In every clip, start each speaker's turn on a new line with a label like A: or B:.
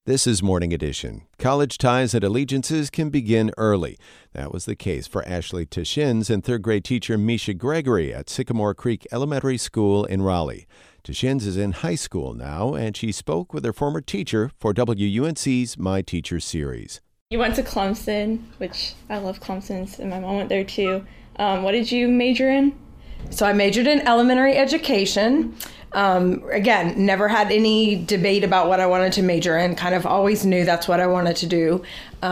A: This is Morning Edition. College ties and allegiances can begin early. That was the case for Ashley Tashins and third grade teacher Misha Gregory at Sycamore Creek Elementary School in Raleigh. Tashins is in high school now, and she spoke with her former teacher for WUNC's My Teacher series.
B: You went to Clemson, which I love Clemson, and my mom went there too. What did you major in?
C: So I majored in elementary education. Again, never had any debate about what I wanted to major in, kind of always knew that's what I wanted to do.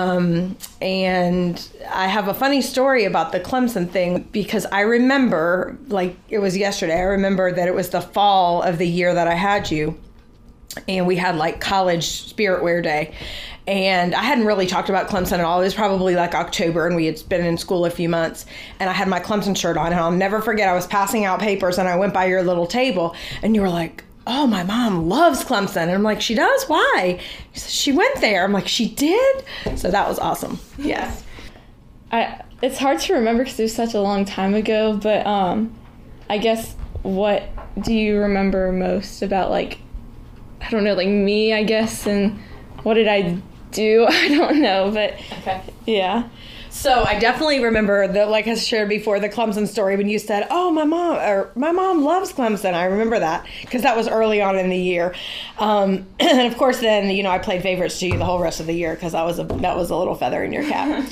C: And I have a funny story about the Clemson thing because I remember, like it was yesterday, I remember that it was the fall of the year that I had you. And we had like college spirit wear day. And I hadn't really talked about Clemson at all. It was probably like October and we had been in school a few months. And I had my Clemson shirt on. And I'll never forget, I was passing out papers and I went by your little table. And you were like, oh, my mom loves Clemson. And I'm like, she does? Why? She said, she went there. I'm like, she did? So that was awesome. Yes.
B: It's hard to remember because it was such a long time ago. But I guess what do you remember most about, like, I don't know, like me, I guess, and what did I do? I don't know, but okay. Yeah.
C: So I definitely remember like I shared before, the Clemson story when you said, oh, my mom loves Clemson. I remember that because that was early on in the year. And of course, then, I played favorites to you the whole rest of the year because that was a little feather in your cap.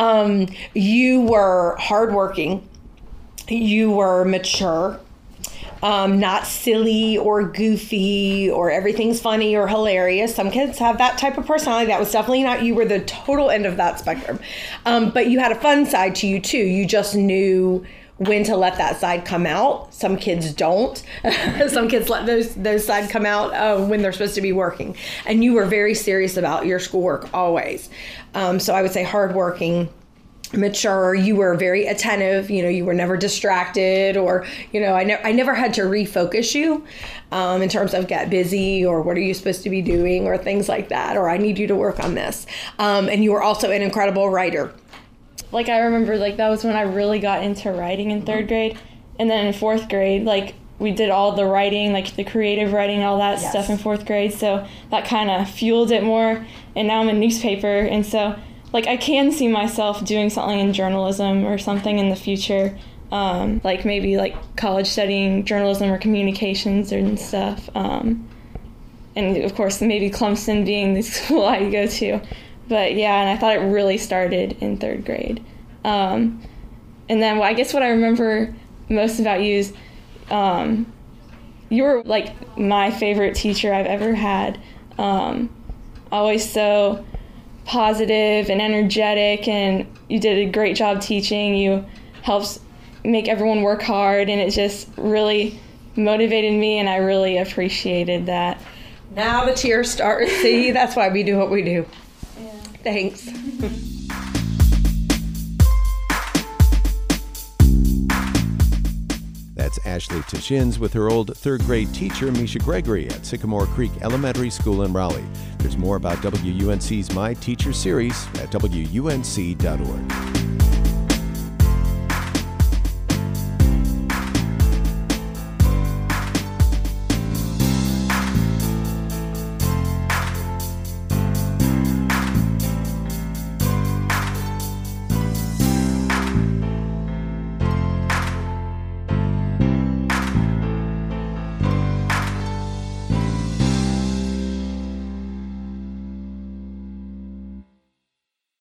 C: You were hardworking. You were mature. Not silly or goofy or everything's funny or hilarious. Some kids have that type of personality. That was definitely not you. Were the total end of that spectrum. But you had a fun side to you too. You just knew when to let that side come out. Some kids don't. Some kids let those sides come out when they're supposed to be working. And you were very serious about your schoolwork always. So I would say hardworking, mature. You were very attentive. You were never distracted, or I never had to refocus you in terms of get busy or what are you supposed to be doing or things like that, or I need you to work on this. And you were also an incredible writer.
B: Like I remember, like that was when I really got into writing in third grade, and then in fourth grade, like we did all the writing, like the creative writing, all that stuff in fourth grade. So that kind of fueled it more. And now I'm in newspaper, and so. Like, I can see myself doing something in journalism or something in the future, like maybe like college studying journalism or communications and stuff. And, of course, maybe Clemson being the school I go to. But, yeah, and I thought it really started in third grade. And then I guess what I remember most about you is you were, like, my favorite teacher I've ever had. Always so positive and energetic, and you did a great job teaching. You helped make everyone work hard, and it just really motivated me, and I really appreciated that.
C: Now the tears start. See, that's why we do what we do. Yeah. Thanks.
A: That's Ashley Tashins with her old third grade teacher, Misha Gregory, at Sycamore Creek Elementary School in Raleigh. There's more about WUNC's My Teacher series at WUNC.org.